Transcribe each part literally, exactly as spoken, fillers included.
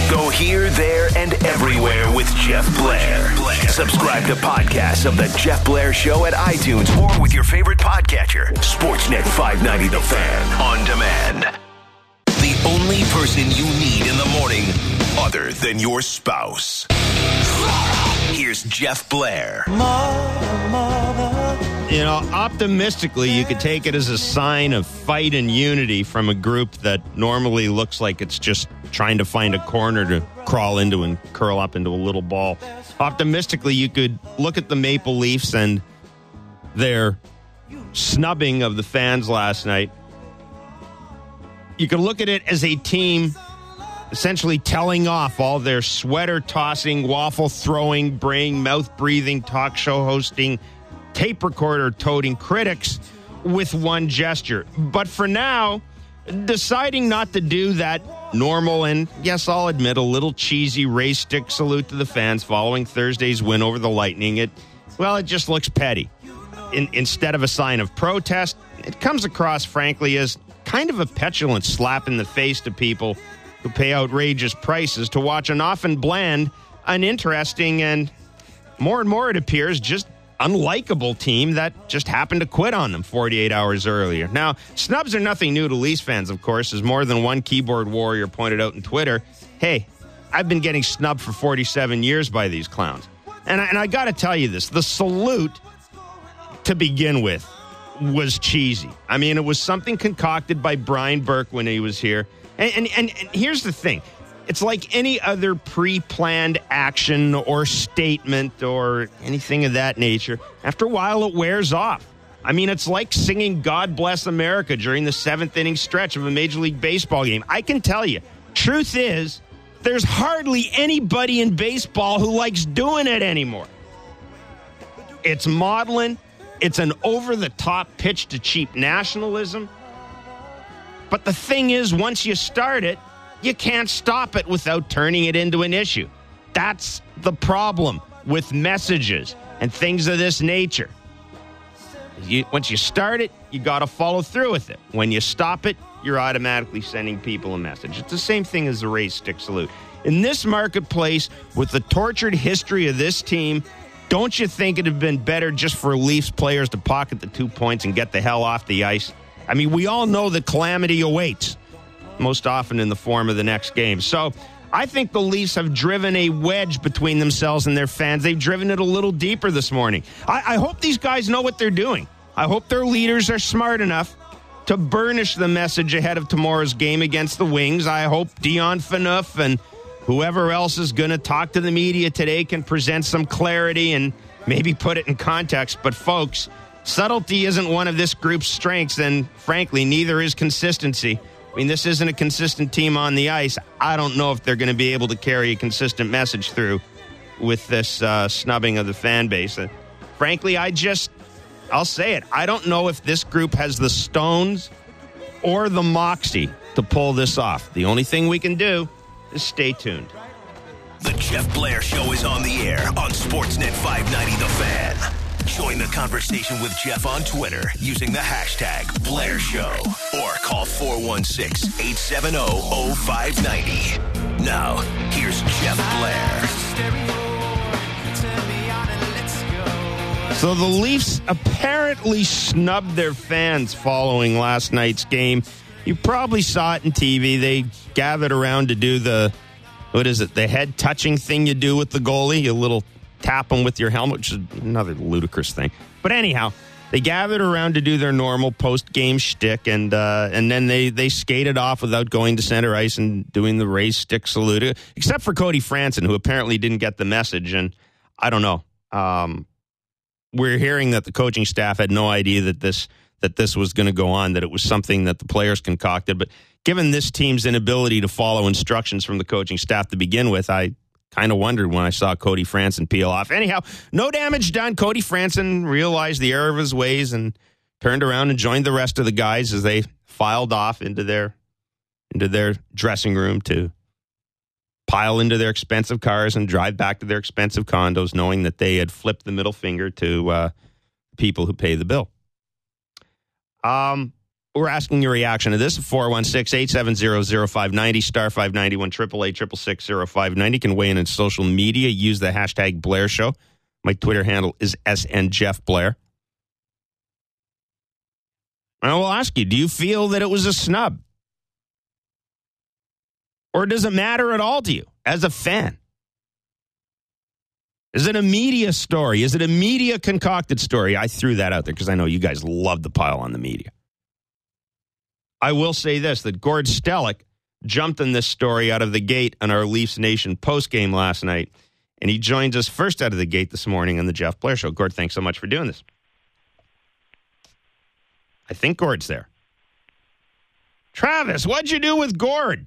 Go here, there, and everywhere with Jeff Blair. Subscribe to podcasts of The Jeff Blair Show at iTunes or with your favorite podcatcher. Sportsnet five ninety The Fan on demand. The only person you need in the morning other than your spouse. Here's Jeff Blair. Mother, mother. You know, optimistically, you could take it as a sign of fight and unity from a group that normally looks like it's just trying to find a corner to crawl into and curl up into a little ball. Optimistically, you could look at the Maple Leafs and their snubbing of the fans last night. You could look at it as a team essentially telling off all their sweater-tossing, waffle-throwing, brain, mouth-breathing, talk show hosting, tape recorder-toting critics with one gesture. But for now, deciding not to do that normal and, yes, I'll admit, a little cheesy race stick salute to the fans following Thursday's win over the Lightning, it, well, it just looks petty. In, instead of a sign of protest, it comes across, frankly, as kind of a petulant slap in the face to people who pay outrageous prices to watch an often bland, uninteresting, and more and more, it appears, just unlikable team that just happened to quit on them forty-eight hours earlier. Now, snubs are nothing new to Leafs fans, of course, as more than one keyboard warrior pointed out on Twitter. Hey, I've been getting snubbed for forty-seven years by these clowns. And I, and I got to tell you this, the salute, to begin with, was cheesy. I mean, it was something concocted by Brian Burke when he was here. And, and, and, and here's the thing. It's like any other pre-planned action or statement or anything of that nature. After a while, it wears off. I mean, it's like singing God Bless America during the seventh inning stretch of a Major League Baseball game. I can tell you, truth is, there's hardly anybody in baseball who likes doing it anymore. It's maudlin. It's an over-the-top pitch to cheap nationalism. But the thing is, once you start it, you can't stop it without turning it into an issue. That's the problem with messages and things of this nature. You, once you start it, you got to follow through with it. When you stop it, you're automatically sending people a message. It's the same thing as the race stick salute. In this marketplace, with the tortured history of this team, don't you think it would have been better just for Leafs players to pocket the two points and get the hell off the ice? I mean, we all know the calamity awaits, most often in the form of the next game. So I think the Leafs have driven a wedge between themselves and their fans. They've driven it a little deeper this morning. I, I hope these guys know what they're doing. I hope their leaders are smart enough to burnish the message ahead of tomorrow's game against the Wings. I hope Dion Phaneuf and whoever else is going to talk to the media today can present some clarity and maybe put it in context. But folks, subtlety isn't one of this group's strengths, and frankly, neither is consistency. I mean, this isn't a consistent team on the ice. I don't know if they're going to be able to carry a consistent message through with this uh, snubbing of the fan base. Uh, frankly, I just, I'll say it, I don't know if this group has the stones or the moxie to pull this off. The only thing we can do is stay tuned. The Jeff Blair Show is on the air on Sportsnet five ninety The Fan. Join the conversation with Jeff on Twitter using the hashtag Blair Show or call four one six, eight seven zero, zero five nine zero. Now, here's Jeff Blair. So the Leafs apparently snubbed their fans following last night's game. You probably saw it on T V. They gathered around to do the, what is it, the head touching thing you do with the goalie, a little tap them with your helmet, which is another ludicrous thing. But anyhow, they gathered around to do their normal post-game shtick, and uh, and then they, they skated off without going to center ice and doing the raised stick salute, except for Cody Franson, who apparently didn't get the message. And I don't know. Um, we're hearing that the coaching staff had no idea that this that this was going to go on, that it was something that the players concocted. But given this team's inability to follow instructions from the coaching staff to begin with, I kind of wondered when I saw Cody Franson peel off. Anyhow, no damage done. Cody Franson realized the error of his ways and turned around and joined the rest of the guys as they filed off into their into their dressing room to pile into their expensive cars and drive back to their expensive condos, knowing that they had flipped the middle finger to uh, people who pay the bill. Um, we're asking your reaction to this. four one six, eight seven zero, zero five nine zero, star five ninety-one, eight eight eight, six six six, zero five nine zero. You can weigh in on social media. Use the hashtag Blair Show. My Twitter handle is S N Jeff Blair. And I will ask you, do you feel that it was a snub? Or does it matter at all to you as a fan? Is it a media story? Is it a media concocted story? I threw that out there because I know you guys love the pile on the media. I will say this, that Gord Stellick jumped in this story out of the gate on our Leafs Nation postgame last night, and he joins us first out of the gate this morning on the Jeff Blair Show. Gord, thanks so much for doing this. I think Gord's there. Travis, what'd you do with Gord?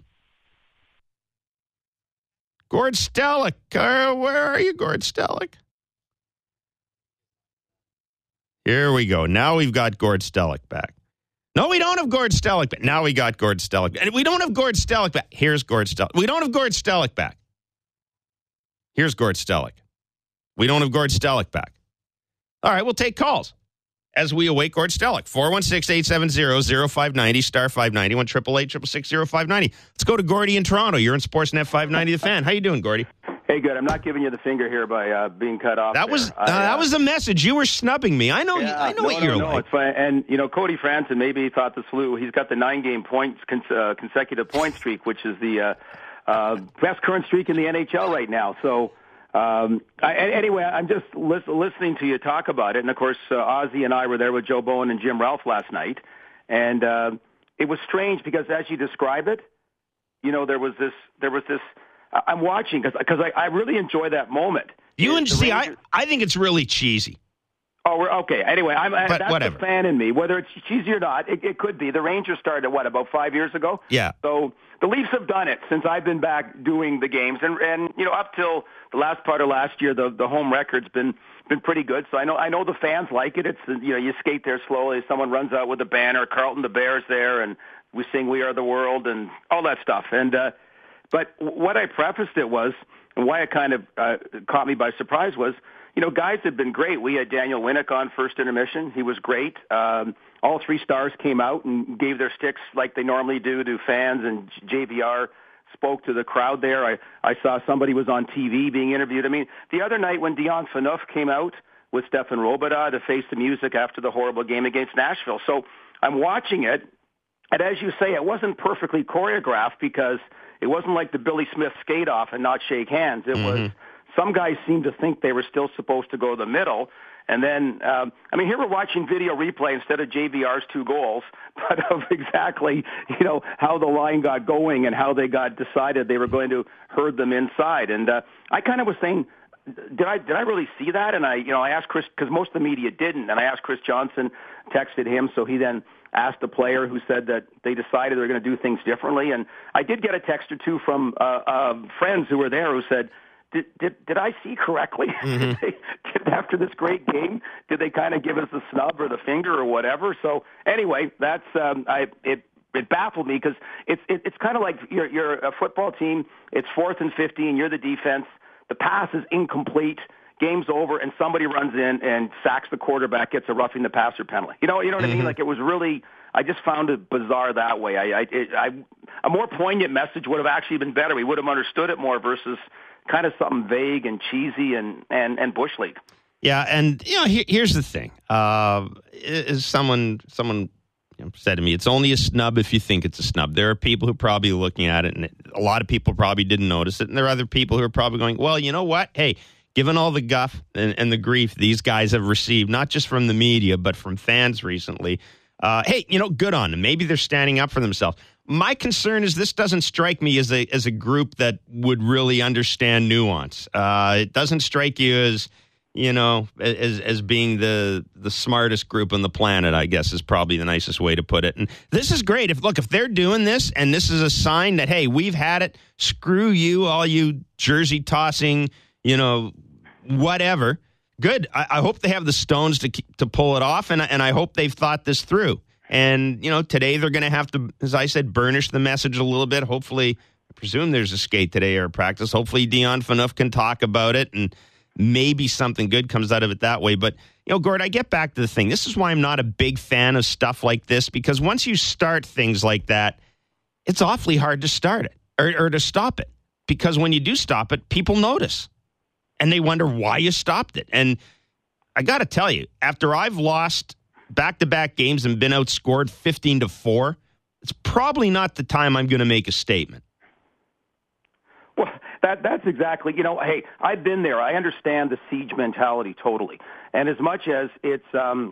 Gord Stellick. Uh, where are you, Gord Stellick? Here we go. Now we've got Gord Stellick back. No, we don't have Gord Stellick back. Now we got Gord Stellick. And we don't have Gord Stellick back. Here's Gord Stellick. We don't have Gord Stellick back. Here's Gord Stellick. We don't have Gord Stellick back. All right, we'll take calls as we await Gord Stellick. four one six, eight seven zero, zero five nine zero, star five ninety-one, eight eight eight, six six six, zero five nine zero. Let's go to Gordy in Toronto. You're in Sportsnet five ninety The Fan. How you doing, Gordy? Hey, good. I'm not giving you the finger here by uh, being cut off. That was uh, I, uh, that was the message. You were snubbing me. I know. Yeah, I know no, what no, you're no, like. It's fine. And you know, Cody Franson maybe he thought the flu. He's got the nine-game points cons- uh, consecutive point streak, which is the uh, uh, best current streak in the N H L right now. So. Um, I, anyway, I'm just lis- listening to you talk about it, and of course, uh, Ozzy and I were there with Joe Bowen and Jim Ralph last night, and uh, it was strange because as you describe it, you know, there was this, there was this. I'm watching because because I, I really enjoy that moment. You and see, Rangers- I I think it's really cheesy. Oh, we're okay. Anyway, I'm But that's whatever. the fan in me. Whether it's cheesy or not, it, it could be. The Rangers started what about five years ago? Yeah. So the Leafs have done it since I've been back doing the games, and and you know up till the last part of last year, the the home record's been been pretty good. So I know I know the fans like it. It's you know you skate there slowly. Someone runs out with a banner. Carlton the Bears there, and we sing "We Are the World" and all that stuff. And uh, but what I prefaced it was, and why it kind of uh, caught me by surprise was. You know, guys have been great. We had Daniel Winnick on first intermission. He was great. Um, all three stars came out and gave their sticks like they normally do to fans, and J V R spoke to the crowd there. I, I saw somebody was on T V being interviewed. I mean, the other night when Dion Phaneuf came out with Stefan Robidas to face the music after the horrible game against Nashville. So I'm watching it, and as you say, it wasn't perfectly choreographed because it wasn't like the Billy Smith skate off and not shake hands. It Mm-hmm. was... Some guys seemed to think they were still supposed to go the middle. And then, um, I mean, here we're watching video replay instead of J V R's two goals, but of exactly, you know, how the line got going and how they got decided they were going to herd them inside. And uh, I kind of was saying, did I did I really see that? And I, you know, I asked Chris, because most of the media didn't, and I asked Chris Johnson, texted him, so he then asked the player who said that they decided they were going to do things differently. And I did get a text or two from uh, uh, friends who were there who said, Did, did did I see correctly? Mm-hmm. did they, did, after this great game, did they kind of give us the snub or the finger or whatever? So anyway, that's um, I it it baffled me because it's it, it's kind of like you're you're a football team. It's fourth and fifteen. You're the defense. The pass is incomplete. Game's over, and somebody runs in and sacks the quarterback, gets a roughing the passer penalty. You know, you know what mm-hmm. I mean? Like it was really. I just found it bizarre that way. I, I, it, I a more poignant message would have actually been better. We would have understood it more versus kind of something vague and cheesy and, and, and Bush League. Yeah, and you know, here, here's the thing. Uh, is someone someone you know, said to me, it's only a snub if you think it's a snub. There are people who are probably looking at it, and a lot of people probably didn't notice it, and there are other people who are probably going, well, you know what? Hey, given all the guff and, and the grief these guys have received, not just from the media, but from fans recently, uh, hey, you know, good on them. Maybe they're standing up for themselves. My concern is this doesn't strike me as a as a group that would really understand nuance. Uh, it doesn't strike you as, you know, as as being the the smartest group on the planet, I guess is probably the nicest way to put it. And this is great. If look, if they're doing this and this is a sign that, hey, we've had it, screw you, all you jersey tossing, you know, whatever. Good. I, I hope they have the stones to keep, to pull it off, and and I hope they've thought this through. And, you know, today they're going to have to, as I said, burnish the message a little bit. Hopefully, I presume there's a skate today or a practice. Hopefully, Dion Phaneuf can talk about it and maybe something good comes out of it that way. But you know, Gord, I get back to the thing. This is why I'm not a big fan of stuff like this, because once you start things like that, it's awfully hard to start it or, or to stop it. Because when you do stop it, people notice and they wonder why you stopped it. And I got to tell you, after I've lost back-to-back games and been outscored fifteen to four, it's probably not the time I'm going to make a statement. Well, that that's exactly, you know, hey, I've been there. I understand the siege mentality totally. And as much as it's, um,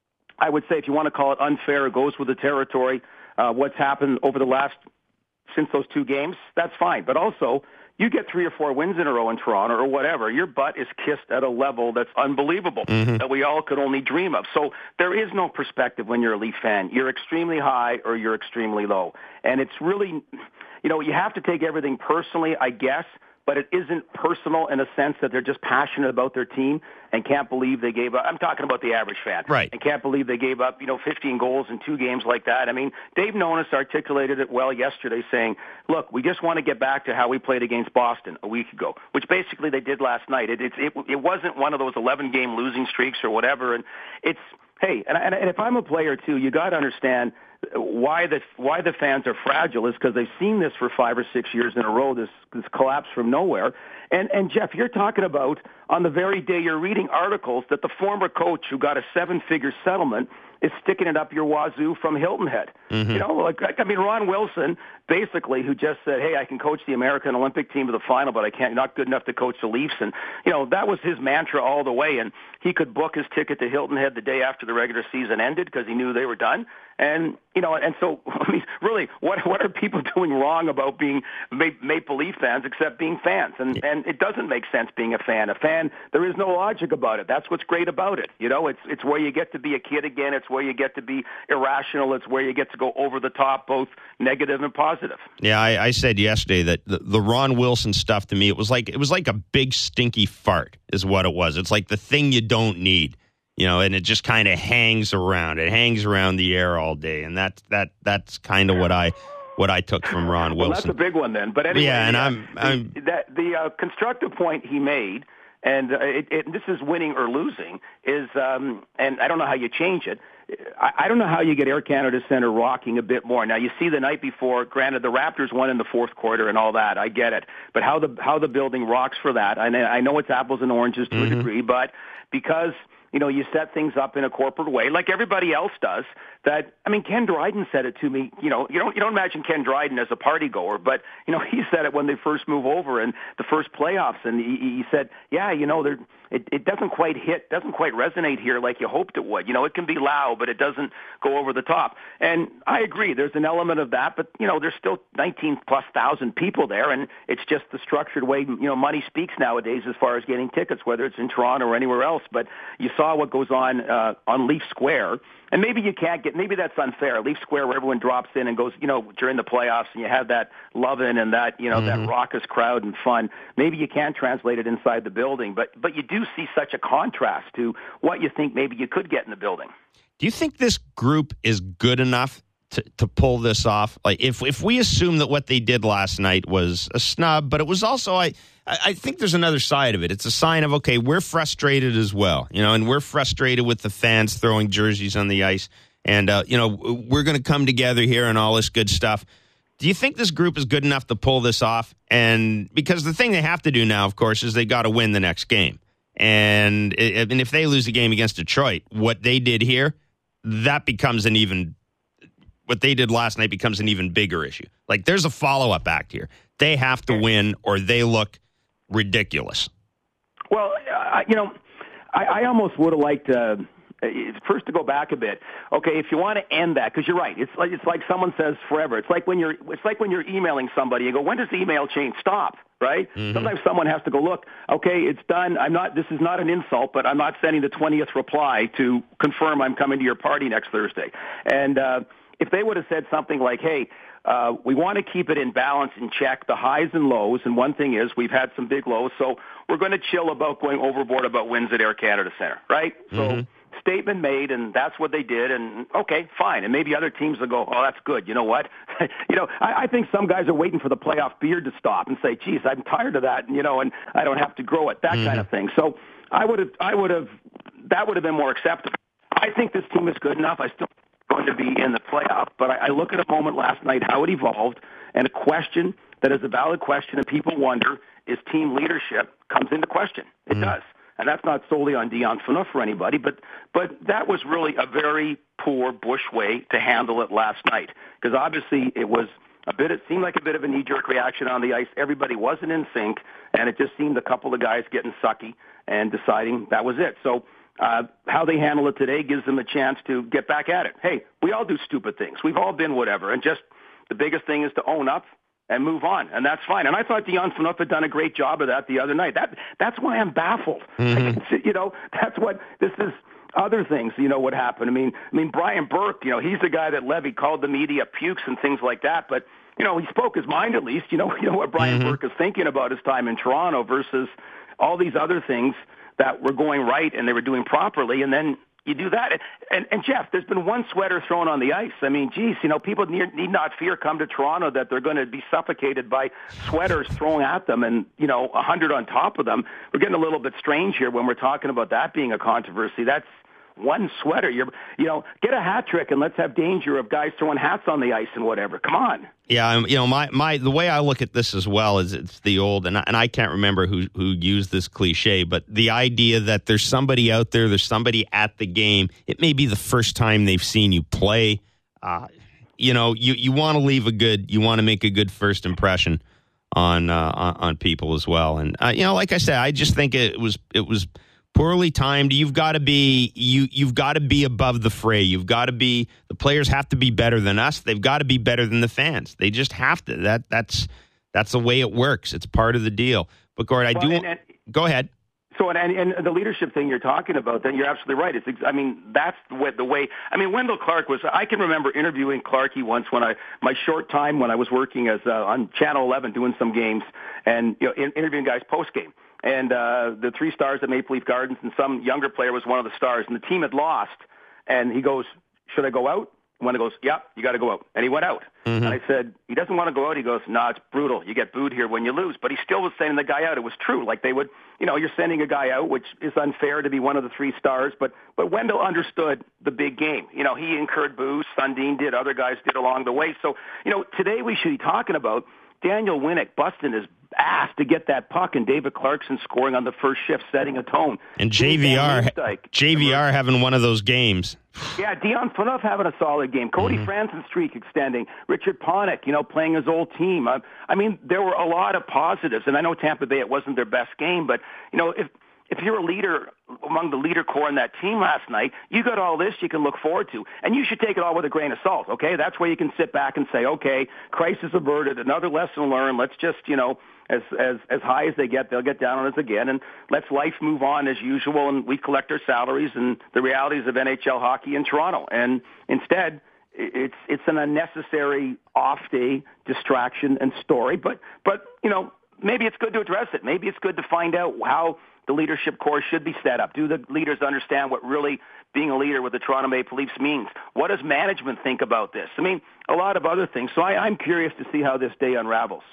I would say if you want to call it unfair, it goes with the territory, uh, what's happened over the last, since those two games, that's fine. But also, you get three or four wins in a row in Toronto or whatever, your butt is kissed at a level that's unbelievable, mm-hmm. that we all could only dream of. So there is no perspective when you're a Leaf fan. You're extremely high or you're extremely low. And it's really, you know, you have to take everything personally, I guess, but it isn't personal in a sense that they're just passionate about their team and can't believe they gave up. I'm talking about the average fan. Right. And can't believe they gave up, you know, fifteen goals in two games like that. I mean, Dave Nonis articulated it well yesterday saying, look, we just want to get back to how we played against Boston a week ago, which basically they did last night. It, it, it, it wasn't one of those eleven-game losing streaks or whatever. And it's, hey, and, and if I'm a player too, you got to understand why the why the fans are fragile is because they've seen this for five or six years in a row, this this collapse from nowhere. And and Jeff, you're talking about on the very day you're reading articles that the former coach who got a seven-figure settlement is sticking it up your wazoo from Hilton Head. Mm-hmm. You know, like I mean, Ron Wilson basically, who just said, "Hey, I can coach the American Olympic team to the final, but I can't. Not good enough to coach the Leafs." And you know, that was his mantra all the way. And he could book his ticket to Hilton Head the day after the regular season ended because he knew they were done. And you know, and so I mean, really, what what are people doing wrong about being Maple Leaf fans except being fans? And and it doesn't make sense being a fan. A fan, there is no logic about it. That's what's great about it. You know, it's it's where you get to be a kid again. It's where you get to be irrational. It's where you get to go over the top, both negative and positive. Yeah, I, I said yesterday that the, the Ron Wilson stuff to me, it was like it was like a big stinky fart, is what it was. It's like the thing you don't need. You know, and it just kind of hangs around. It hangs around the air all day, and that that that's kind of what I what I took from Ron Wilson. Well, that's a big one then. But anyway, yeah, and yeah, I'm, I'm the, that the uh, constructive point he made, and uh, it, it, this is winning or losing, is um, and I don't know how you change it. I, I don't know how you get Air Canada Centre rocking a bit more. Now you see the night before. Granted, the Raptors won in the fourth quarter and all that. I get it, but how the how the building rocks for that? I I know it's apples and oranges to mm-hmm. a degree, but because you know, you set things up in a corporate way, like everybody else does. That I mean, Ken Dryden said it to me. You know, you don't you don't imagine Ken Dryden as a party goer, but you know, he said it when they first move over in the first playoffs, and he, he said, "Yeah, you know, there it, it doesn't quite hit, doesn't quite resonate here like you hoped it would. You know, it can be loud, but it doesn't go over the top." And I agree, there's an element of that, but you know, there's still nineteen plus thousand people there, and it's just the structured way. You know, money speaks nowadays as far as getting tickets, whether it's in Toronto or anywhere else. But you saw what goes on uh, on Leaf Square. And maybe you can't get, maybe that's unfair. Leaf Square, where everyone drops in and goes, you know, during the playoffs, and you have that loving and that, you know, mm-hmm. that raucous crowd and fun. Maybe you can't translate it inside the building, but but you do see such a contrast to what you think maybe you could get in the building. Do you think this group is good enough to, to pull this off? Like, if if we assume that what they did last night was a snub, but it was also, I I think there's another side of it. It's a sign of, okay, we're frustrated as well, you know, and we're frustrated with the fans throwing jerseys on the ice, and uh, you know, we're going to come together here and all this good stuff. Do you think this group is good enough to pull this off? And because the thing they have to do now, of course, is they got to win the next game, and and if they lose the game against Detroit, what they did here, that becomes an even. What they did last night becomes an even bigger issue. Like, there's a follow-up act here. They have to win, or they look ridiculous. Well, uh, you know, I, I almost would have liked uh, first to go back a bit. Okay, if you want to end that, because you're right. It's like it's like someone says forever. It's like when you're it's like when you're emailing somebody. You go, when does the email chain stop? Right? Mm-hmm. Sometimes someone has to go, look, okay, it's done. I'm not. This is not an insult, but I'm not sending the twentieth reply to confirm I'm coming to your party next Thursday. And uh, if they would have said something like, hey, uh, we want to keep it in balance and check the highs and lows, and one thing is we've had some big lows, so we're going to chill about going overboard about wins at Air Canada Centre, right? Mm-hmm. So statement made, and that's what they did, and okay, fine. And maybe other teams will go, oh, that's good. You know what? you know, I, I think some guys are waiting for the playoff beard to stop and say, geez, I'm tired of that, you know, and I don't have to grow it, that mm-hmm. kind of thing. So I would have, I would have that would have been more acceptable. I think this team is good enough. I still going to be in the playoff, but I, I look at a moment last night, how it evolved, and a question that is a valid question, and people wonder, is team leadership comes into question. It mm. does. And that's not solely on Dion Phaneuf or anybody, but but that was really a very poor Bush way to handle it last night. Because obviously it was a bit, it seemed like a bit of a knee-jerk reaction on the ice. Everybody wasn't in sync, and it just seemed a couple of guys getting sucky and deciding that was it. So uh, how they handle it today gives them a chance to get back at it. Hey, we all do stupid things. We've all been whatever. And just the biggest thing is to own up and move on, and that's fine. And I thought Dion Phaneuf had done a great job of that the other night. That that's why I'm baffled. Mm-hmm. You know, that's what this is. Other things, you know, what happened. I mean, I mean, Brian Burke. You know, he's the guy that Levy called the media pukes and things like that. But you know, he spoke his mind at least. You know, you know what Brian mm-hmm. Burke is thinking about his time in Toronto versus all these other things that were going right and they were doing properly, and then you do that. And, and Jeff, there's been one sweater thrown on the ice. I mean, geez, you know, people need, need not fear come to Toronto that they're going to be suffocated by sweaters thrown at them and, you know, a hundred on top of them. We're getting a little bit strange here when we're talking about that being a controversy. That's one sweater. You're, you know, get a hat trick and let's have danger of guys throwing hats on the ice and whatever. Come on. Yeah, you know, my, my the way I look at this as well is it's the old, and I, and I can't remember who who used this cliche, but the idea that there's somebody out there, there's somebody at the game. It may be the first time they've seen you play. Uh, you know, you, you want to leave a good, you want to make a good first impression on uh, on, on people as well. And uh, you know, like I said, I just think it was it was. poorly timed. You've got to be you. You've got to be above the fray. You've got to be. The players have to be better than us. They've got to be better than the fans. They just have to. That that's that's the way it works. It's part of the deal. But Gord, I well, do. And, and, go ahead. So and, and the leadership thing you're talking about, then you're absolutely right. It's. I mean, that's the way. The way I mean, Wendell Clark was. I can remember interviewing Clarkie once when I my short time when I was working as uh, on Channel eleven doing some games and you know in, interviewing guys post game. And uh, the three stars at Maple Leaf Gardens, and some younger player was one of the stars, and the team had lost. And he goes, should I go out? And Wendell goes, yeah, you got to go out. And he went out. Mm-hmm. And I said, he doesn't want to go out. He goes, no, nah, it's brutal. You get booed here when you lose. But he still was sending the guy out. It was true. Like they would, you know, you're sending a guy out, which is unfair to be one of the three stars. But but Wendell understood the big game. You know, he incurred boos. Sundin did. Other guys did along the way. So, you know, today we should be talking about Daniel Winnick busting his ass to get that puck, and David Clarkson scoring on the first shift, setting a tone. And J V R, J V R having one of those games. Yeah, Dion Phaneuf having a solid game. Cody mm-hmm. Franson streak extending. Richard Panik, you know, playing his old team. I, I mean, there were a lot of positives, and I know Tampa Bay, it wasn't their best game, but, you know, if if you're a leader among the leader core in that team last night, you got all this you can look forward to. And you should take it all with a grain of salt, okay? That's where you can sit back and say, okay, crisis averted, another lesson learned. Let's just, you know, as as as high as they get, they'll get down on us again. And let's life move on as usual, and we collect our salaries and the realities of N H L hockey in Toronto. And instead, it's it's an unnecessary off-day distraction and story. But, but you know, maybe it's good to address it. Maybe it's good to find out how the leadership core should be set up. Do the leaders understand what really being a leader with the Toronto Maple Leafs means? What does management think about this? I mean, a lot of other things. So I, I'm curious to see how this day unravels.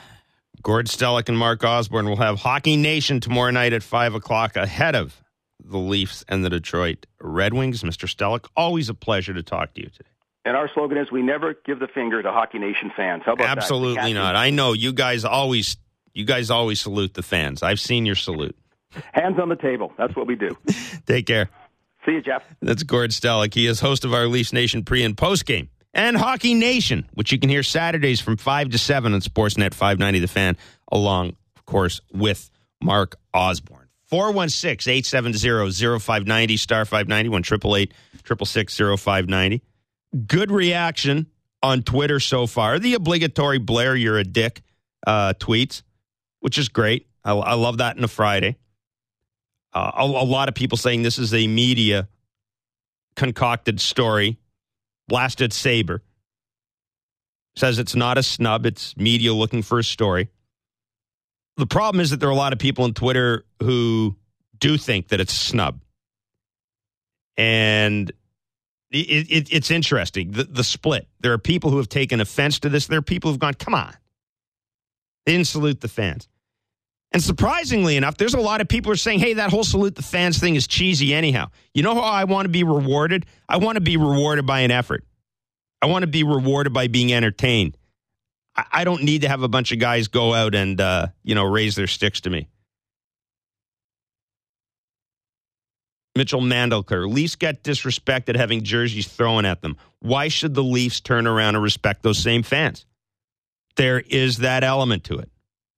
Gord Stellick and Mark Osborne will have Hockey Nation tomorrow night at five o'clock ahead of the Leafs and the Detroit Red Wings. Mister Stellick, always a pleasure to talk to you today. And our slogan is, we never give the finger to Hockey Nation fans. How about Absolutely that? Absolutely not. I know you guys always, you guys always salute the fans. I've seen your salute. Hands on the table. That's what we do. Take care. See you, Jeff. That's Gord Stellick. He is host of our Leafs Nation pre- and post-game. And Hockey Nation, which you can hear Saturdays from five to seven on Sportsnet five ninety The Fan, along, of course, with Mark Osborne. four one six, eight seven zero, zero five nine zero, star five ninety, one eight eight eight, six six six, zero five nine zero. Good reaction on Twitter so far. The obligatory Blair, you're a dick uh, tweets, which is great. I, I love that on a Friday. Uh, a, a lot of people saying this is a media concocted story. Blasted Saber says it's not a snub. It's media looking for a story. The problem is that there are a lot of people on Twitter who do think that it's a snub. And it, it, it's interesting, the, the split. There are people who have taken offense to this. There are people who have gone, come on. They didn't salute the fans. And surprisingly enough, there's a lot of people who are saying, hey, that whole salute the fans thing is cheesy anyhow. You know how I want to be rewarded? I want to be rewarded by an effort. I want to be rewarded by being entertained. I, I don't need to have a bunch of guys go out and, uh, you know, raise their sticks to me. Mitchell Mandelker, Leafs get disrespected having jerseys thrown at them. Why should the Leafs turn around and respect those same fans? There is that element to it.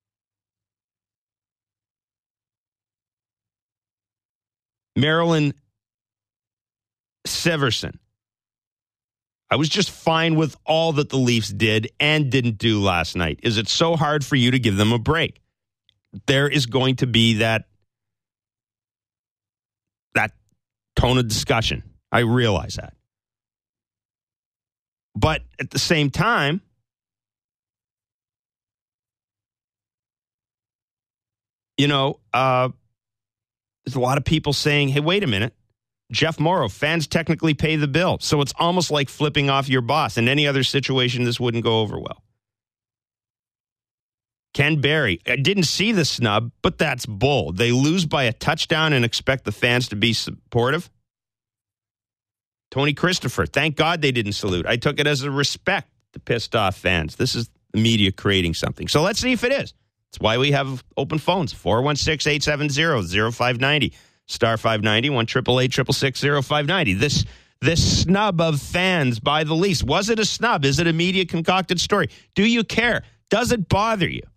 Marilyn Severson. I was just fine with all that the Leafs did and didn't do last night. Is it so hard for you to give them a break? There is going to be that, that tone of discussion. I realize that. But at the same time, you know, uh, there's a lot of people saying, hey, wait a minute. Jeff Morrow, fans technically pay the bill. So it's almost like flipping off your boss. In any other situation, this wouldn't go over well. Ken Barry, I didn't see the snub, but that's bull. They lose by a touchdown and expect the fans to be supportive. Tony Christopher, thank God they didn't salute. I took it as a respect to pissed off fans. This is the media creating something. So let's see if it is. That's why we have open phones, four one six, eight seven zero, zero five nine zero, star five ninety, one eight eight eight, six six, zero five nine zero. This, this snub of fans by the Leafs, was it a snub? Is it a media concocted story? Do you care? Does it bother you?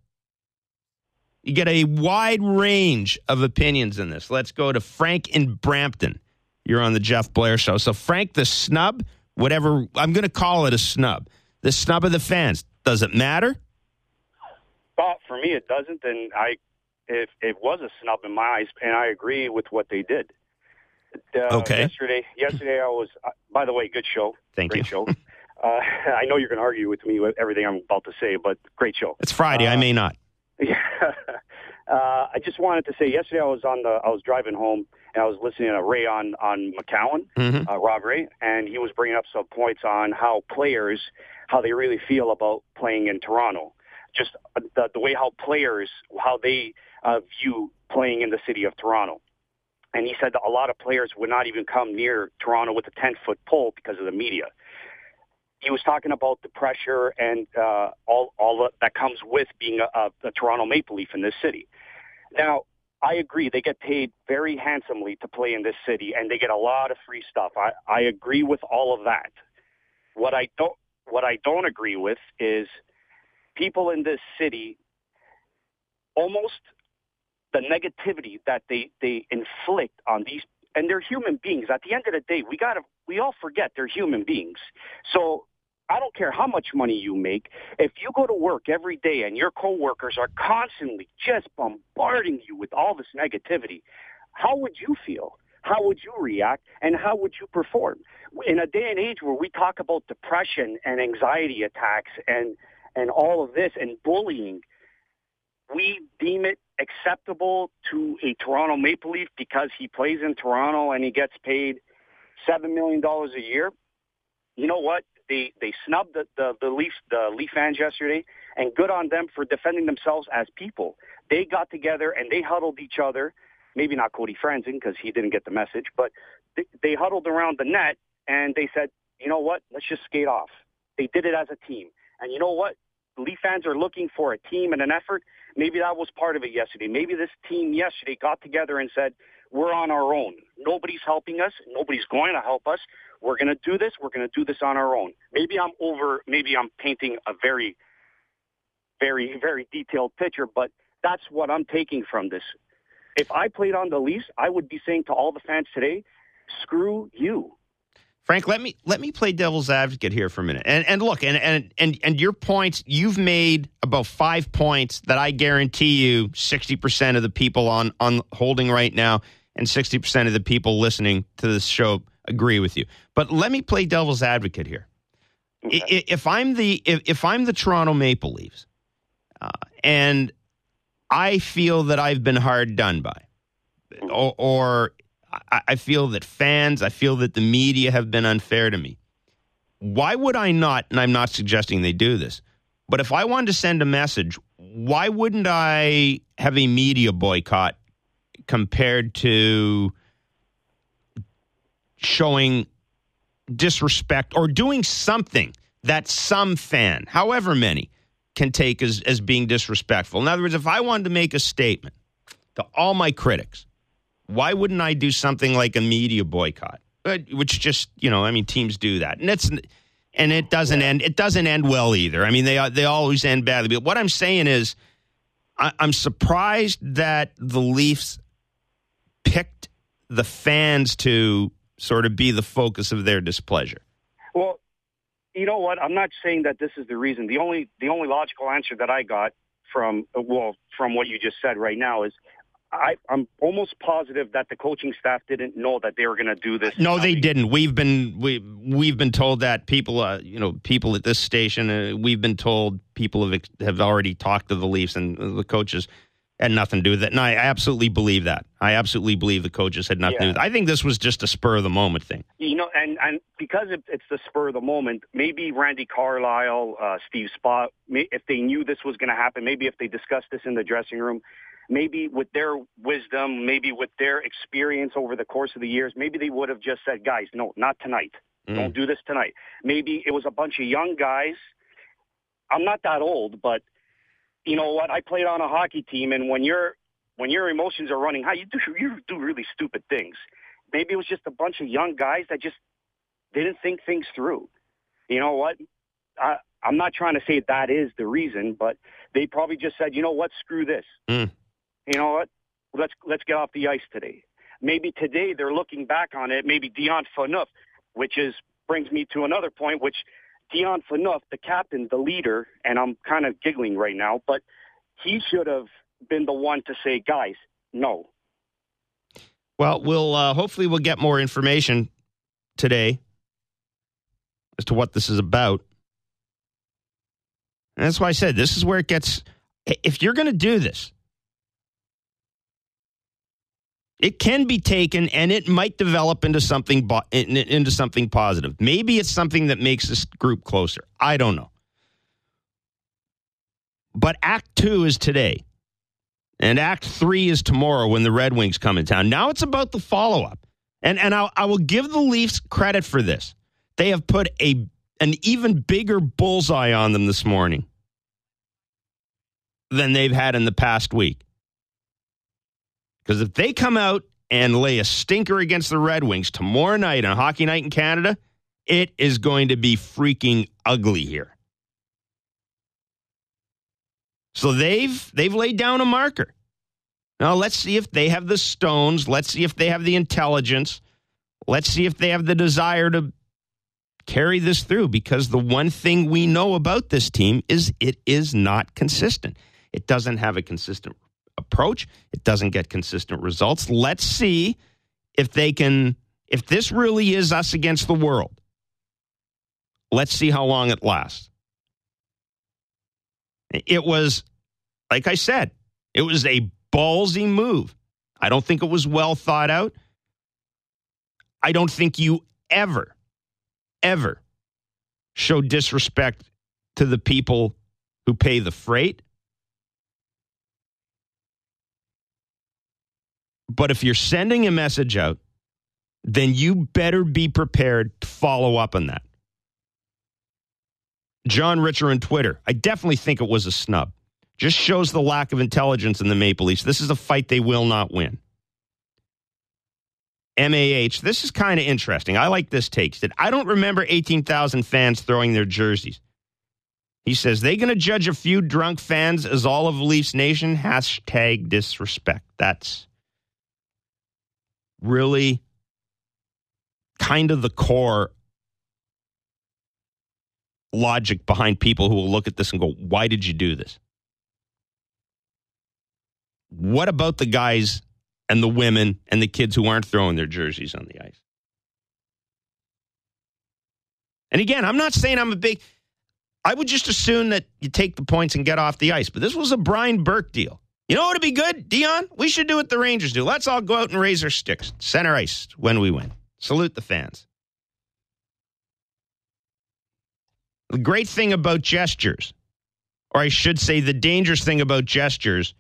You get a wide range of opinions in this. Let's go to Frank in Brampton. You're on the Jeff Blair Show. So, Frank, the snub, whatever, I'm going to call it a snub. The snub of the fans, does it matter? Well, for me, it doesn't, and I, if it was a snub in my eyes, and I agree with what they did. Uh, okay. Yesterday, yesterday I was. Uh, by the way, good show. Thank great you. Show. Uh, I know you're going to argue with me with everything I'm about to say, but great show. It's Friday. Uh, I may not. Yeah. uh, I just wanted to say, yesterday I was on the. I was driving home and I was listening to Ray on on McCowan, mm-hmm. uh, Rob Ray, and he was bringing up some points on how players, how they really feel about playing in Toronto. Just the, the way how players, how they uh, view playing in the city of Toronto. And he said that a lot of players would not even come near Toronto with a ten-foot pole because of the media. He was talking about the pressure and uh, all, all that comes with being a, a, a Toronto Maple Leaf in this city. Now, I agree. They get paid very handsomely to play in this city, and they get a lot of free stuff. I, I agree with all of that. What I don't, what I don't agree with is people in this city, almost the negativity that they, they inflict on these, and they're human beings. At the end of the day, we gotta, we all forget they're human beings. So I don't care how much money you make. If you go to work every day and your coworkers are constantly just bombarding you with all this negativity, how would you feel? How would you react? And how would you perform? In a day and age where we talk about depression and anxiety attacks and and all of this and bullying, we deem it acceptable to a Toronto Maple Leaf because he plays in Toronto and he gets paid seven million dollars a year. You know what? They they snubbed the, the, the, Leaf, the Leaf fans yesterday, and good on them for defending themselves as people. They got together and they huddled each other, maybe not Cody Franzen because he didn't get the message, but they, they huddled around the net and they said, you know what, let's just skate off. They did it as a team. And you know what? Leaf fans are looking for a team and an effort. Maybe that was part of it yesterday. Maybe this team yesterday got together and said, we're on our own. Nobody's helping us. Nobody's going to help us. We're going to do this. We're going to do this on our own. Maybe I'm over, maybe I'm painting a very, very, very detailed picture, but that's what I'm taking from this. If I played on the Leafs, I would be saying to all the fans today, screw you. Frank, let me let me play devil's advocate here for a minute. And and look, and and and and your points, you've made about five points that I guarantee you sixty percent of the people on, on holding right now and sixty percent of the people listening to this show agree with you. But let me play devil's advocate here. Okay. If I'm the if, if I'm the Toronto Maple Leafs, uh, and I feel that I've been hard done by, or, or I feel that fans, I feel that the media have been unfair to me. Why would I not, and I'm not suggesting they do this, But if I wanted to send a message, why wouldn't I have a media boycott compared to showing disrespect or doing something that some fan, however many, can take as, as being disrespectful? In other words, if I wanted to make a statement to all my critics, why wouldn't I do something like a media boycott? Which just, you know, I mean, teams do that. And it's and it doesn't yeah. end it doesn't end well either. I mean, they they always end badly. But what I'm saying is I, I'm surprised that the Leafs picked the fans to sort of be the focus of their displeasure. Well, you know what? I'm not saying that this is the reason. The only the only logical answer that I got from well from what you just said right now is I, I'm almost positive that the coaching staff didn't know that they were going to do this. No, they didn't. We've been we we've been told that people, uh, you know, people at this station. Uh, we've been told people have have already talked to the Leafs and the coaches had nothing to do with it. And I absolutely believe that. I absolutely believe the coaches had nothing yeah. to do with it. I think this was just a spur of the moment thing. You know, and, and because it, it's the spur of the moment, maybe Randy Carlyle, uh, Steve Spott, may, if they knew this was going to happen, maybe if they discussed this in the dressing room, maybe with their wisdom, maybe with their experience over the course of the years, maybe they would have just said, guys, no, not tonight. Mm. Don't do this tonight. Maybe it was a bunch of young guys. I'm not that old, but you know what? I played on a hockey team, and when your when your emotions are running high, you do you do really stupid things. Maybe it was just a bunch of young guys that just didn't think things through. You know what? I, I'm not trying to say that is the reason, but they probably just said, you know what? Screw this. Mm. You know what? Let's let's get off the ice today. Maybe today they're looking back on it. Maybe Dion Phaneuf, which is brings me to another point, which Dion Phaneuf, the captain, the leader, and I'm kind of giggling right now, but he should have been the one to say, guys, no. Well, we'll uh, hopefully we'll get more information today as to what this is about. And that's why I said this is where it gets. If you're going to do this, it can be taken, and it might develop into something into something positive. Maybe it's something that makes this group closer. I don't know. But Act Two is today, and Act Three is tomorrow when the Red Wings come in town. Now it's about the follow-up, and and I'll, I will give the Leafs credit for this. They have put a an even bigger bullseye on them this morning than they've had in the past week. Because if they come out and lay a stinker against the Red Wings tomorrow night on Hockey Night in Canada, it is going to be freaking ugly here. So they've they've laid down a marker. Now let's see if they have the stones. Let's see if they have the intelligence. Let's see if they have the desire to carry this through. Because the one thing we know about this team is it is not consistent. It doesn't have a consistent approach. It doesn't get consistent results. Let's see if they can, if this really is us against the world. Let's see how long it lasts. It was, like I said, it was a ballsy move. I don't think it was well thought out. I don't think you ever, ever show disrespect to the people who pay the freight. But if you're sending a message out, then you better be prepared to follow up on that. John Richer on Twitter, I definitely think it was a snub. Just shows the lack of intelligence in the Maple Leafs. This is a fight they will not win. M A H, this is kind of interesting. I like this take. Said, I don't remember eighteen thousand fans throwing their jerseys. He says, they going to judge a few drunk fans as all of Leafs Nation? Hashtag disrespect. That's really kind of the core logic behind people who will look at this and go, why did you do this? What about the guys and the women and the kids who aren't throwing their jerseys on the ice? And again, I'm not saying I'm a big, I would just assume that you take the points and get off the ice. But this was a Brian Burke deal. You know what would be good, Dion? We should do what the Rangers do. Let's all go out and raise our sticks. Center ice when we win. Salute the fans. The great thing about gestures or I should say the dangerous thing about gestures,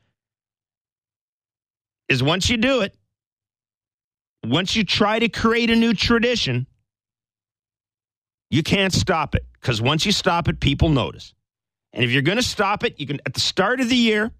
is once you do it, once you try to create a new tradition, you can't stop it. Because once you stop it, people notice. And if you're going to stop it, you can, at the start of the year,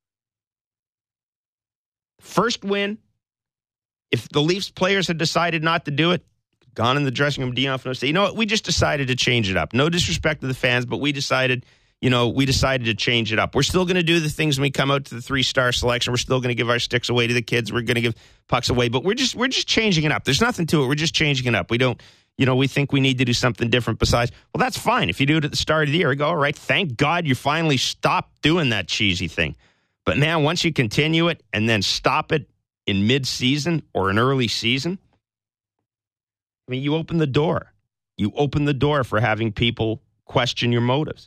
first win, if the Leafs players had decided not to do it, gone in the dressing room, Dionne Phaneuf say, you know what, we just decided to change it up. No disrespect to the fans, but we decided, you know, we decided to change it up. We're still going to do the things when we come out to the three-star selection. We're still going to give our sticks away to the kids. We're going to give pucks away, but we're just we're just changing it up. There's nothing to it. We're just changing it up. We don't, you know, we think we need to do something different besides. Well, that's fine. If you do it at the start of the year, I go, all right, thank God you finally stopped doing that cheesy thing. But man, once you continue it and then stop it in mid-season or an early season, I mean, you open the door. You open the door for having people question your motives.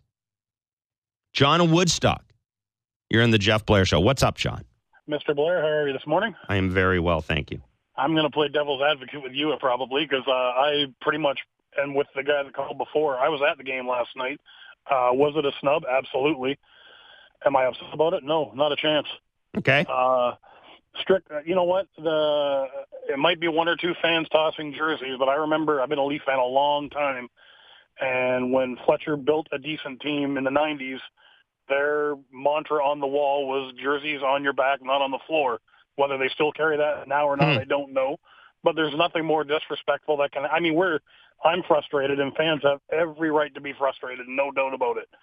John in Woodstock, you're in the Jeff Blair Show. What's up, John? Mister Blair, how are you this morning? I am very well, thank you. I'm going to play devil's advocate with you probably because uh, I pretty much, and with the guy that called before, I was at the game last night. Uh, was it a snub? Absolutely. Am I upset about it? No, not a chance. Okay. Uh, strict. You know what? The it might be one or two fans tossing jerseys, but I remember I've been a Leaf fan a long time, and when Fletcher built a decent team in the nineties, their mantra on the wall was jerseys on your back, not on the floor. Whether they still carry that now or not, hmm. I don't know. But there's nothing more disrespectful that can. I mean, we're. I'm frustrated, and fans have every right to be frustrated, no doubt about it.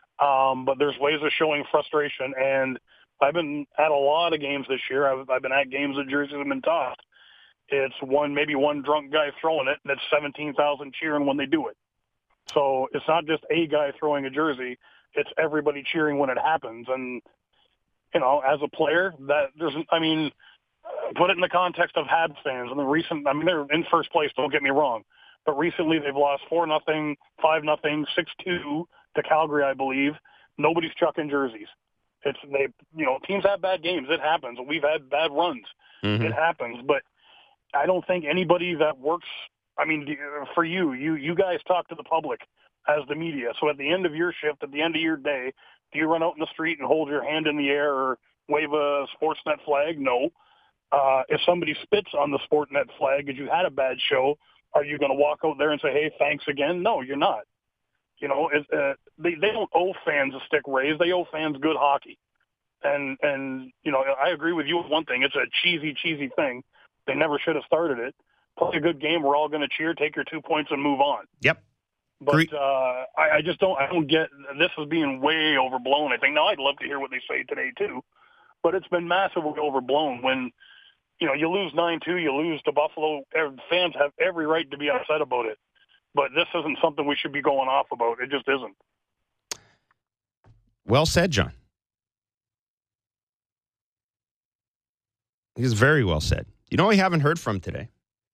Um, but there's ways of showing frustration, and I've been at a lot of games this year. I've, I've been at games that jerseys have been tossed. It's one, maybe one drunk guy throwing it, and it's seventeen thousand cheering when they do it. So it's not just a guy throwing a jersey; it's everybody cheering when it happens. And you know, as a player, that there's, I mean, put it in the context of Habs fans. And the recent, I mean, they're in first place. Don't get me wrong, but recently they've lost four nothing, five nothing, six two to Calgary, I believe. Nobody's chucking jerseys. It's they, you know, teams have bad games. It happens. We've had bad runs. Mm-hmm. It happens. But I don't think anybody that works. I mean, for you, you you guys talk to the public as the media. So at the end of your shift, at the end of your day, do you run out in the street and hold your hand in the air or wave a Sportsnet flag? No. Uh, if somebody spits on the Sportsnet flag because you had a bad show, are you going to walk out there and say, hey, thanks again? No, you're not. You know, it, uh, they, they don't owe fans a stick raise. They owe fans good hockey. And, and you know, I agree with you with one thing. It's a cheesy, cheesy thing. They never should have started it. Play a good game. We're all going to cheer, take your two points, and move on. Yep. But uh, I, I just don't. I don't get this is being way overblown. I think now I'd love to hear what they say today too, but it's been massively overblown. When you know you lose nine two, you lose to Buffalo. Fans have every right to be upset about it, but this isn't something we should be going off about. It just isn't. Well said, John. He's very well said. You know, we haven't heard from today.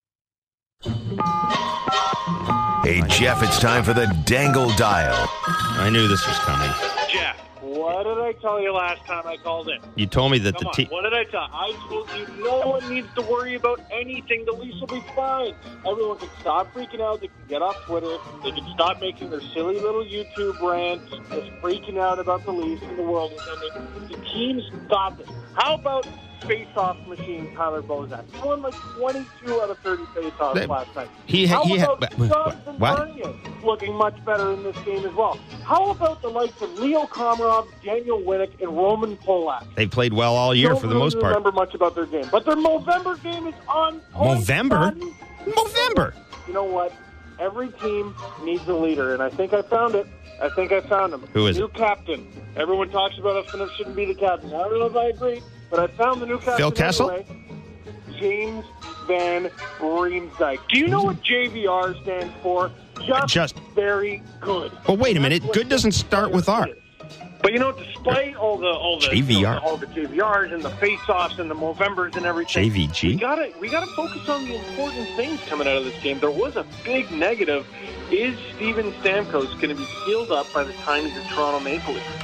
Hey, Jeff, it's time for the Dangle Dial. I knew this was coming. Jeff, what did I tell you last time I called in? You told me that Come the on, team... What did I tell you? I told you no one needs to worry about anything. The Leafs will be fine. Everyone can stop freaking out. They can get off Twitter. They can stop making their silly little YouTube rants, just freaking out about the Leafs and the world. And the team's got this. How about face-off machine Tyler Bozak? He won like twenty-two out of thirty face-offs that, last night. He, How he about had, Jonathan Bernier looking much better in this game as well? How about the likes of Leo Komarov, Daniel Winnick, and Roman Polak? They played well all year Don't for the really most part. Don't remember much about their game, but their Movember game is on point. Movember? Movember? You know what? Every team needs a leader, and I think I found it. I think I found him. Who is New it? captain. Everyone talks about us, and shouldn't be the captain. I don't know if I agree. But I found the new captain Phil Kessel? anyway. James Van Riemsdyk. Do you know what J V R stands for? Just, Just very good. Well, wait a minute. Good doesn't start with R. But you know, despite all the all the J V R. you know, all the J V Rs and the face-offs and the Movembers and everything, J V G. we gotta we gotta focus on the important things coming out of this game. There was a big negative. Is Steven Stamkos going to be sealed up by the time he's a Toronto Maple Leaf?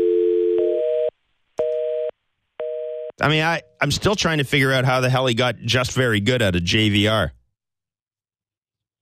I mean, I, I'm still trying to figure out how the hell he got just very good out of J V R.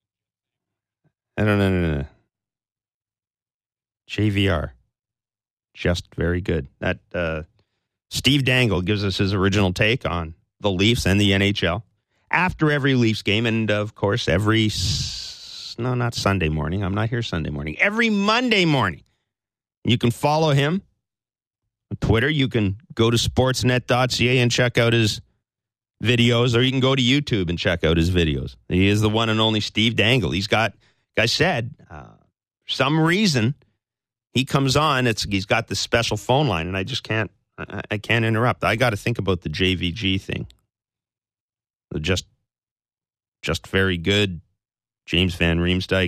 I don't know. No, no, no. J V R. Just very good. That uh, Steve Dangle gives us his original take on the Leafs and the N H L after every Leafs game, and of course every no, not Sunday morning. I'm not here Sunday morning. Every Monday morning, you can follow him on Twitter. You can go to sportsnet dot c a and check out his videos, or you can go to YouTube and check out his videos. He is the one and only Steve Dangle. He's got, like I said, uh, for some reason he comes on. It's he's got this special phone line, and I just can't. I, I can't interrupt. I got to think about the J V G thing. The just, just very good. James Van Riemsdyk.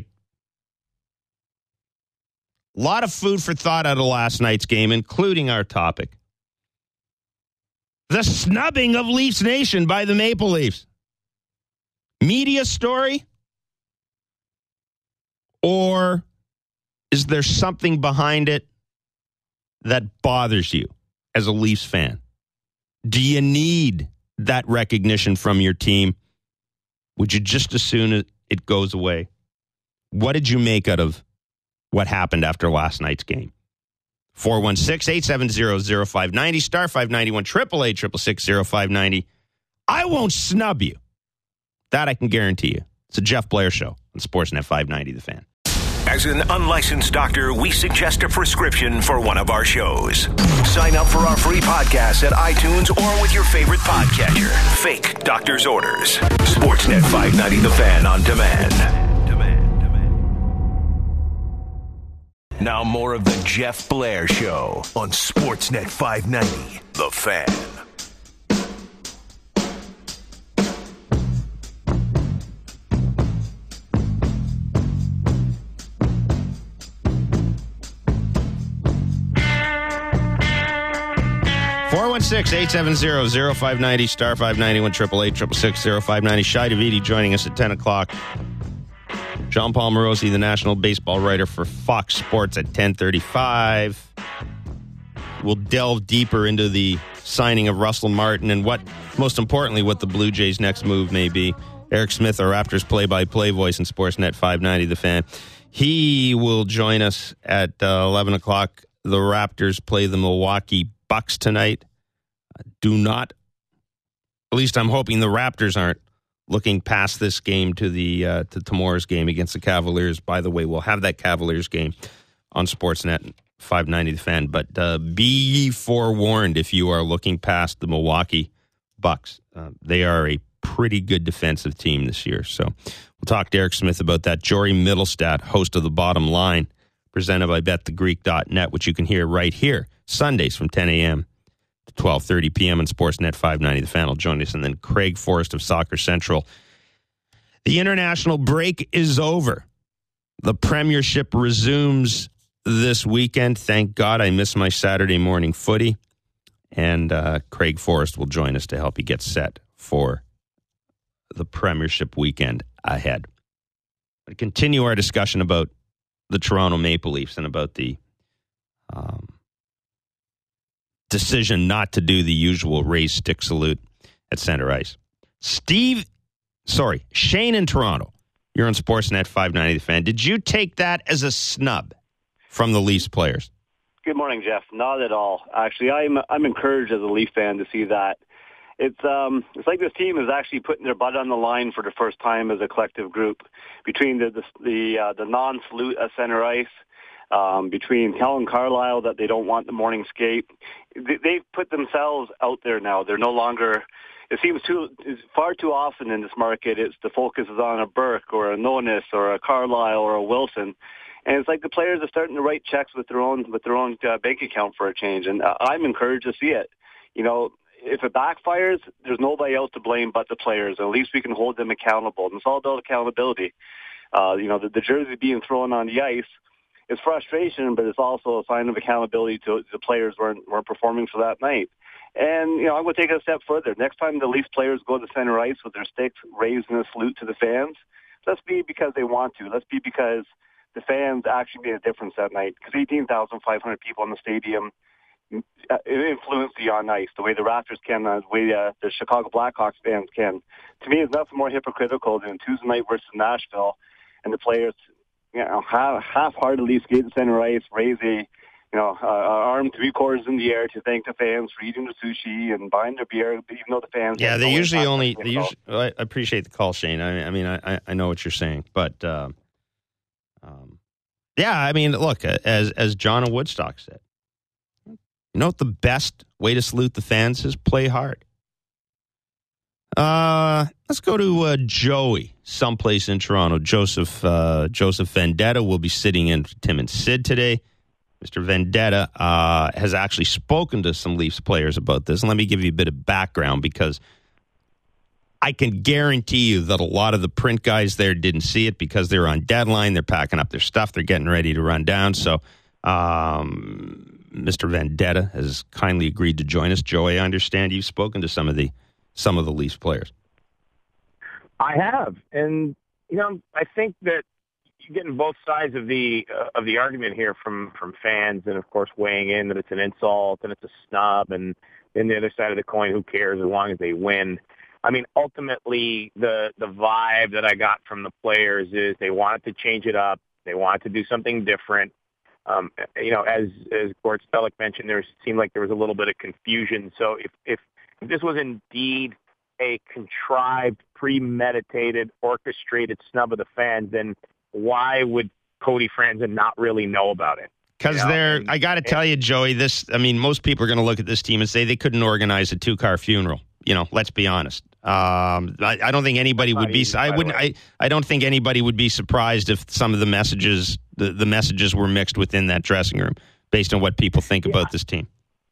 A lot of food for thought out of last night's game, including our topic. The snubbing of Leafs Nation by the Maple Leafs. Media story? Or is there something behind it that bothers you as a Leafs fan? Do you need that recognition from your team? Would you just as soon as it goes away? What did you make out of what happened after last night's game? four one six, eight seven zero, zero five nine zero, star five ninety-one, eight eight eight, six six six, zero five nine zero. I won't snub you. That I can guarantee you. It's a Jeff Blair Show on Sportsnet five ninety The Fan. As an unlicensed doctor, we suggest a prescription for one of our shows. Sign up for our free podcast at iTunes or with your favorite podcatcher. Fake doctor's orders. Sportsnet five ninety The Fan on demand. Now more of the Jeff Blair Show on Sportsnet five ninety The Fan. four one six, eight seven zero, zero five nine zero, star five ninety-one, eight eight eight, six six six, zero five nine zero. Shai Davidi joining us at ten o'clock. John Paul Morosi, the national baseball writer for Fox Sports, at ten thirty-five. We'll delve deeper into the signing of Russell Martin and what, most importantly, what the Blue Jays' next move may be. Eric Smith, our Raptors play-by-play voice in Sportsnet five ninety The Fan. He will join us at uh, eleven o'clock. The Raptors play the Milwaukee Bucks tonight. Do not, at least I'm hoping the Raptors aren't looking past this game to the uh, to tomorrow's game against the Cavaliers. By the way, we'll have that Cavaliers game on Sportsnet five ninety The Fan. But uh, be forewarned if you are looking past the Milwaukee Bucks. Uh, they are a pretty good defensive team this year. So we'll talk to Eric Smith about that. Jory Middlestat, host of The Bottom Line, presented by bet the greek dot net, which you can hear right here, Sundays from ten a.m. to twelve thirty p.m. on Sportsnet five ninety The Fan will join us. And then Craig Forrest of Soccer Central. The international break is over. The Premiership resumes this weekend. Thank God I missed my Saturday morning footy. And uh, Craig Forrest will join us to help you get set for the Premiership weekend ahead. We continue our discussion about the Toronto Maple Leafs and about the um, decision not to do the usual raised stick salute at center ice. Steve, sorry, Shane in Toronto. You're on Sportsnet five ninety The Fan. Did you take that as a snub from the Leafs players? Good morning, Jeff. Not at all. Actually, I'm I'm encouraged as a Leaf fan to see that. It's um it's like this team is actually putting their butt on the line for the first time as a collective group between the the the, uh, the non-salute at center ice, um, between Kellen Carlisle that they don't want the morning skate. They, they've put themselves out there now. They're no longer. It seems too far too often in this market. It's the focus is on a Burke or a Nonis or a Carlisle or a Wilson. And it's like the players are starting to write checks with their own with their own uh, bank account for a change, and uh, I'm encouraged to see it. You know, if it backfires, there's nobody else to blame but the players. At least we can hold them accountable, and it's all about accountability. Uh, you know, the, the jersey being thrown on the ice is frustration, but it's also a sign of accountability to the players weren't weren't performing for that night. And you know, I'm going to take it a step further. Next time the Leafs players go to center ice with their sticks raised in a salute to the fans, let's be because they want to. Let's be because the fans actually made a difference that night, because eighteen thousand five hundred people in the stadium influenced the on ice the way the Raptors can, the way uh, the Chicago Blackhawks fans can. To me, it's nothing more hypocritical than Tuesday night versus Nashville, and the players, you know, half, half-heartedly skate the center ice, raise a you know, uh, arm three quarters in the air to thank the fans for eating the sushi and buying their beer, even though the fans. Yeah, they no usually only. on They usually, I appreciate the call, Shane. I, I mean, I, I know what you're saying, but uh, um, yeah, I mean, look, as as John of Woodstock said, you know what the best way to salute the fans is? Play hard. Uh, let's go to uh, Joey, someplace in Toronto. Joseph uh, Joseph Vendetta will be sitting in for Tim and Sid today. Mister Vendetta uh, has actually spoken to some Leafs players about this. And let me give you a bit of background, because I can guarantee you that a lot of the print guys there didn't see it because they're on deadline. They're packing up their stuff. They're getting ready to run down. So um, Mister Vendetta has kindly agreed to join us. Joey, I understand you've spoken to some of the some of the Leafs players. I have. And, you know, I think that you're getting both sides of the uh, of the argument here from, from fans, and of course weighing in that it's an insult and it's a snub, and then the other side of the coin, who cares as long as they win. I mean, ultimately, the the vibe that I got from the players is they wanted to change it up, they wanted to do something different. Um, you know, as as Gord Stellick mentioned, there seemed like there was a little bit of confusion. So if if, if this was indeed a contrived, premeditated, orchestrated snub of the fans, then why would Cody Franzen not really know about it? Because you know? they're, and, I got to tell you, Joey, this, I mean, most people are going to look at this team and say they couldn't organize a two-car funeral. You know, let's be honest. Um, I, I don't think anybody would be, easy, I wouldn't, I, I don't think anybody would be surprised if some of the messages, the, the messages were mixed within that dressing room based on what people think yeah. about this team.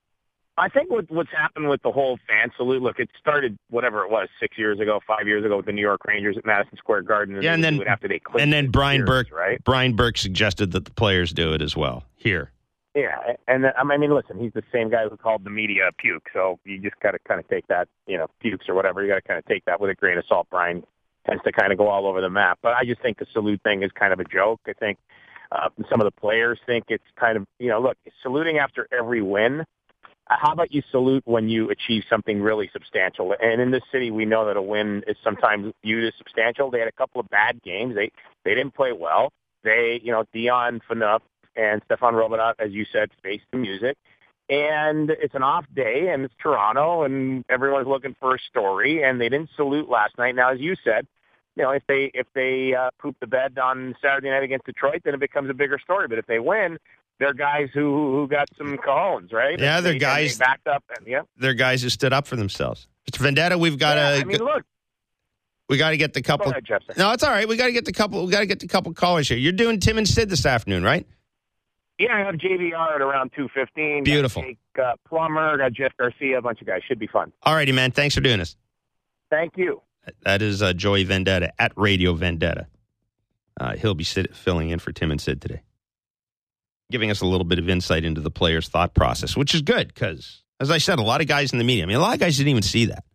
I think what, what's happened with the whole fan salute, look, it started whatever it was, six years ago, five years ago with the New York Rangers at Madison Square Garden. And yeah, and then, after they and then Brian years, Burke, right? Brian Burke suggested that the players do it as well here. Yeah, and I mean, listen, he's the same guy who called the media puke, so you just got to kind of take that, you know, pukes or whatever, you got to kind of take that with a grain of salt. Brian tends to kind of go all over the map, but I just think the salute thing is kind of a joke. I think uh, some of the players think it's kind of, you know, look, saluting after every win. How about you salute when you achieve something really substantial? And in this city, we know that a win is sometimes viewed as substantial. They had a couple of bad games. They they didn't play well. They, you know, Dion Phaneuf and Stefan Romanov, as you said, faced the music. And it's an off day, and it's Toronto, and everyone's looking for a story, and they didn't salute last night. Now, as you said, you know, if they if they uh, poop the bed on Saturday night against Detroit, then it becomes a bigger story. But if they win, they're guys who who got some cojones, right? Yeah, they're they, guys they backed up. And, yeah, they're guys who stood up for themselves. Mister Vendetta, we've got yeah, to. I mean, look, we got to get the couple. Go ahead, no, it's all right. We got to get the couple. We got to get the couple callers here. You're doing Tim and Sid this afternoon, right? Yeah, I have J V R at around two fifteen. Beautiful. Got Jake uh, Plummer, got Jeff Garcia, a bunch of guys. Should be fun. All righty, man. Thanks for doing this. Thank you. That is uh, Joey Vendetta at Radio Vendetta. Uh, he'll be sit- filling in for Tim and Sid today, giving us a little bit of insight into the players' thought process, which is good because, as I said, a lot of guys in the media, I mean, a lot of guys didn't even see that.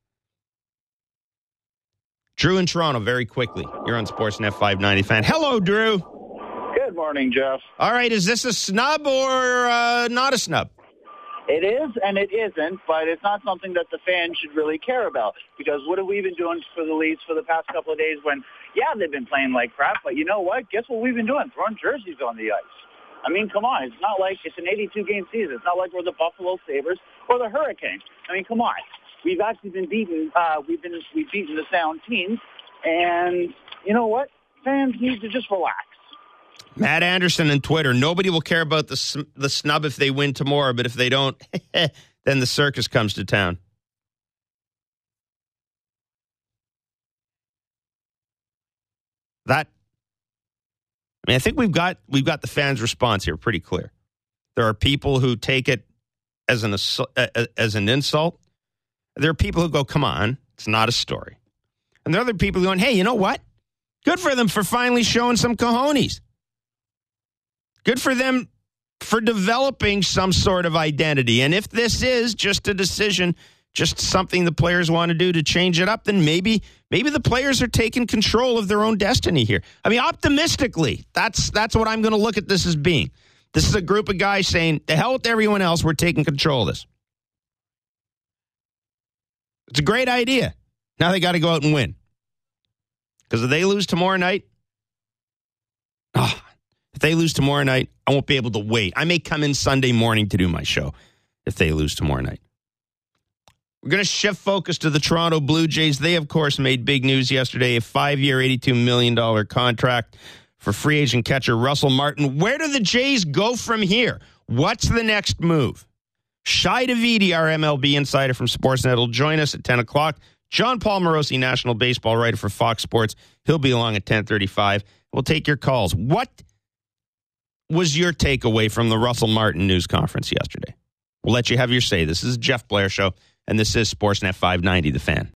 Drew in Toronto, very quickly. You're on Sportsnet five ninety Fan. Hello, Drew. Good morning, Jeff. All right, is this a snub or uh, not a snub? It is and it isn't, but it's not something that the fans should really care about, because what have we been doing for the Leafs for the past couple of days when, yeah, they've been playing like crap, but you know what? Guess what we've been doing? Throwing jerseys on the ice. I mean, come on. It's not like it's an eighty-two game season. It's not like we're the Buffalo Sabres or the Hurricanes. I mean, come on. We've actually been beaten. Uh, we've been we've beaten the sound teams, and you know what? Fans need to just relax. Matt Anderson on Twitter. Nobody will care about the the snub if they win tomorrow, but if they don't, then the circus comes to town. That, I mean, I think we've got we've got the fans' response here pretty clear. There are people who take it as an as an insult. There are people who go, "Come on, it's not a story," and there are other people going, "Hey, you know what? Good for them for finally showing some cojones. Good for them for developing some sort of identity. And if this is just a decision, just something the players want to do to change it up, then maybe maybe the players are taking control of their own destiny here. I mean, optimistically, that's that's what I'm going to look at this as being. This is a group of guys saying, the hell with everyone else, we're taking control of this. It's a great idea. Now they got to go out and win. Because if they lose tomorrow night, oh, if they lose tomorrow night, I won't be able to wait. I may come in Sunday morning to do my show if they lose tomorrow night. We're going to shift focus to the Toronto Blue Jays. They, of course, made big news yesterday. A five-year, eighty-two million dollars contract for free agent catcher Russell Martin. Where do the Jays go from here? What's the next move? Shai Davidi, our M L B insider from Sportsnet, will join us at ten o'clock. John Paul Morosi, national baseball writer for Fox Sports. He'll be along at ten thirty-five. We'll take your calls. What was your takeaway from the Russell Martin news conference yesterday? We'll let you have your say. This is the Jeff Blair Show, and this is Sportsnet five ninety, The Fan.